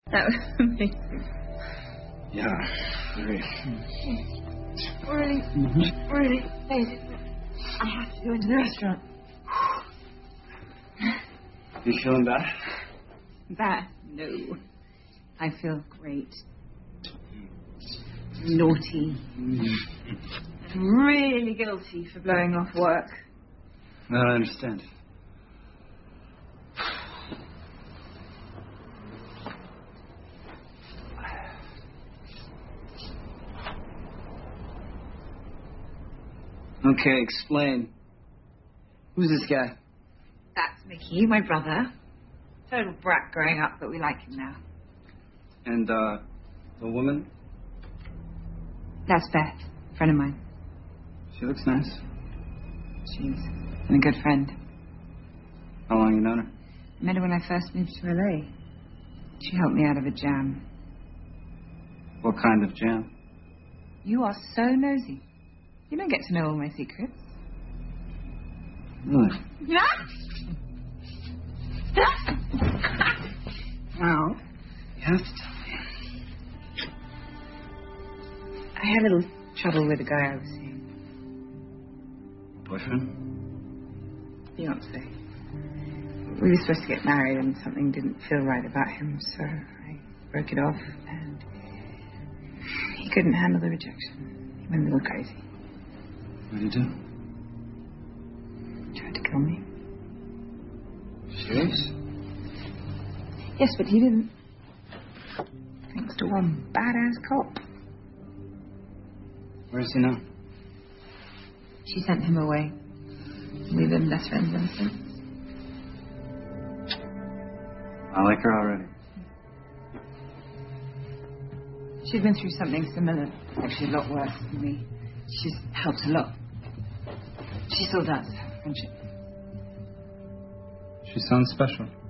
That was amazing. Yeah, very. Really, really amazing. I have to go into the restaurant. You feeling bad? Bad? No. I feel great. Naughty. Really guilty for blowing off work. I don't understand. Okay, explain. Who's this guy? That's Mickey, my brother. Total brat growing up, but we like him now. And, the woman? That's Beth, a friend of mine. She looks nice. She's been a good friend. How long you known her? Met her when I first moved to LA. She helped me out of a jam. What kind of jam? You are so nosy. You don't get to know all my secrets. Really? Well, you have to tell me. I had a little trouble with the guy I was seeing. Boyfriend? Fiance. We were supposed to get married and something didn't feel right about him, so I broke it off and he couldn't handle the rejection. He went a little crazy. What did he do? Tried to kill me. Serious? Yes, but he didn't. Thanks to one badass cop. Where is he now? She sent him away. We've been best friends ever since. I like her already. She's been through something similar, actually a lot worse than me. She's helped a lot. She still does, friendship. She sounds special.